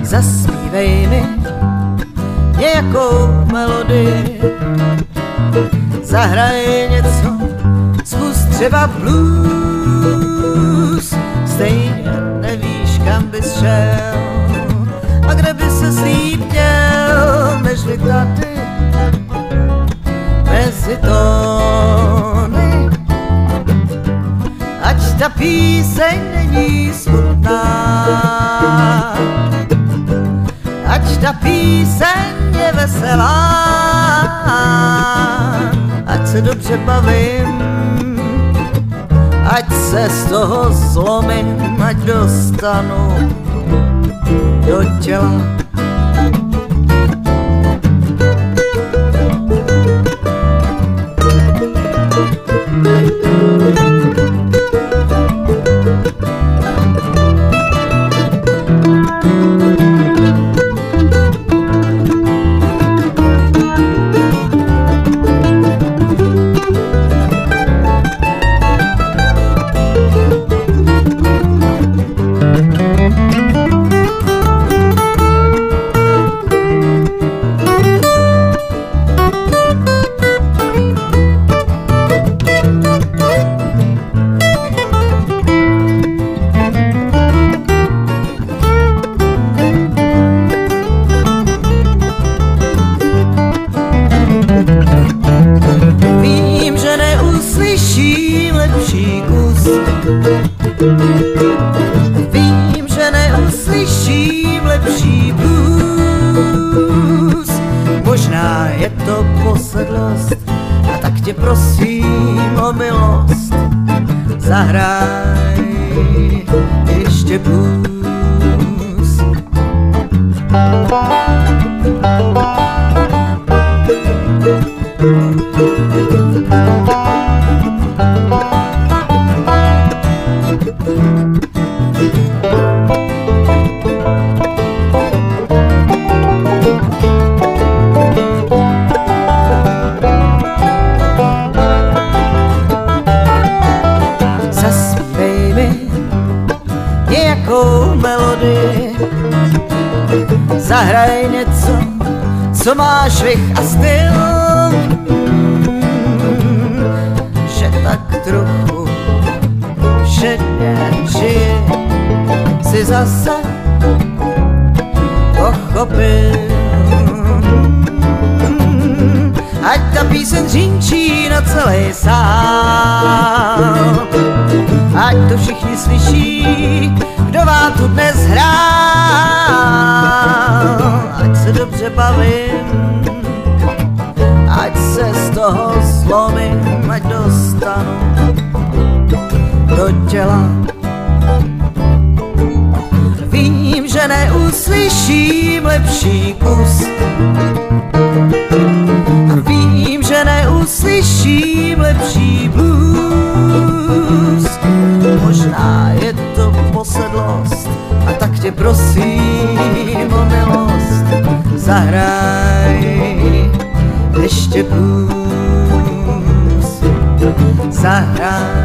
Zaspívej mi nějakou melodii, zahraj něco, zkus třeba blues. Stejně nevíš, kam bys šel a kde by se líp měl, nežli tady mezi tóny. Ať ta píseň není smutná, ať ta píseň je veselá, ať se dobře bavím, ať se z toho zlomím, ať dostanu do těla. Vím, že neuslyším lepší kus, vím, že neuslyším lepší blues. Možná je to posedlost, a tak tě prosím o milost, zahraj ještě blues. Zaspívej mi nějakou melodii, zahraj něco, co má švih a styl, že tak trochu všedně žiji, si zase pochopil. Ať ta píseň řinčí na celý sál, ať to všichni slyší, kdo vám tu dnes hrál. Ať se dobře bavím, ať se z toho zlomím, ať dostanu do těla. Vím, že neuslyším lepší kus, vím, že neuslyším lepší blues. Možná je to posedlost, a tak tě prosím o milost, zahraj ještě blues, zahraj